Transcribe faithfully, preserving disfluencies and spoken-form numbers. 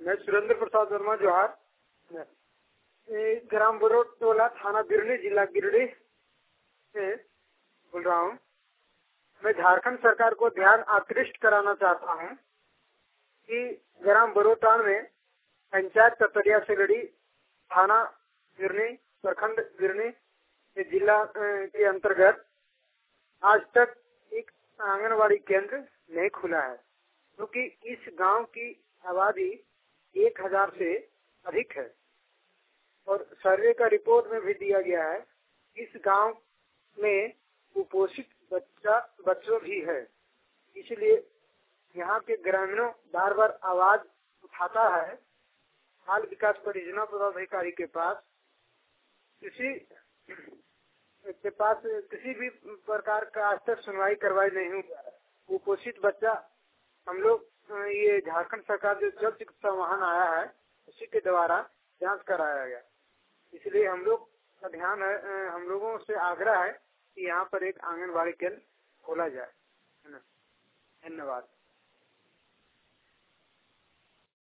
मैं सुरेंद्र प्रसाद वर्मा जोहार, ग्राम बरोटोला, थाना बिरनी, जिला गिरिडीह से बोल रहा हूँ। मैं झारखंड सरकार को ध्यान आकृष्ट कराना चाहता हूँ कि ग्राम बरोटान में पंचायत ततरिया से लड़ी, थाना बिरनी, प्रखंड बिरनी, जिला के अंतर्गत आज तक एक आंगनवाड़ी केंद्र नहीं खुला है, क्योंकि तो इस गांव की आबादी एक हजार से अधिक है और सर्वे का रिपोर्ट में भी दिया गया है। इस गांव में कुपोषित बच्चा बच्चों भी है, इसलिए यहाँ के ग्रामीणों बार बार आवाज उठाता है बाल विकास परियोजना पदाधिकारी के पास। किसी के पास किसी भी प्रकार का आज तक सुनवाई करवाई नहीं हुआ है। कुपोषित बच्चा हम लोग ये झारखंड सरकार जो जल चिकित्सा वाहन आया है उसी के द्वारा जांच कराया गया, इसलिए हम लोग का ध्यान है, हम लोगों से आग्रह है कि यहाँ पर एक आंगनबाड़ी केंद्र खोला जाए। धन्यवाद।